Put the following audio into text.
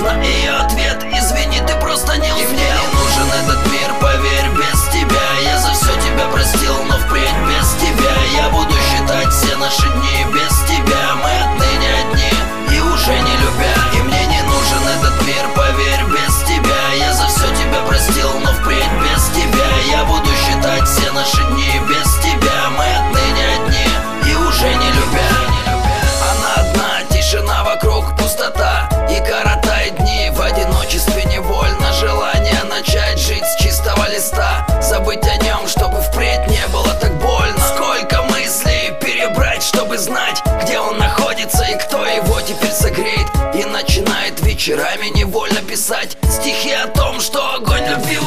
на ее ответ: извини, ты просто не успел. И мне не нужен этот мир, поверь, без тебя. Я за все тебя простил, но впредь без тебя. Я буду считать все наши дни без тебя. Мы отныне одни и уже не любя. И мне не нужен этот мир, поверь, без тебя. Я за все тебя простил, но впредь без тебя. Я буду считать все наши дни без тебя. Мы отныне одни и уже не любя. Она одна, тишина вокруг, пустота, и коротает дни в одиночестве невольно. Желание начать жить с чистого листа, забыть о нем, чтобы впредь не было так больно. Сколько мыслей перебрать, чтобы знать, где он находится и кто его теперь согреет. И начинает вечерами невольно писать стихи о том, что огонь любви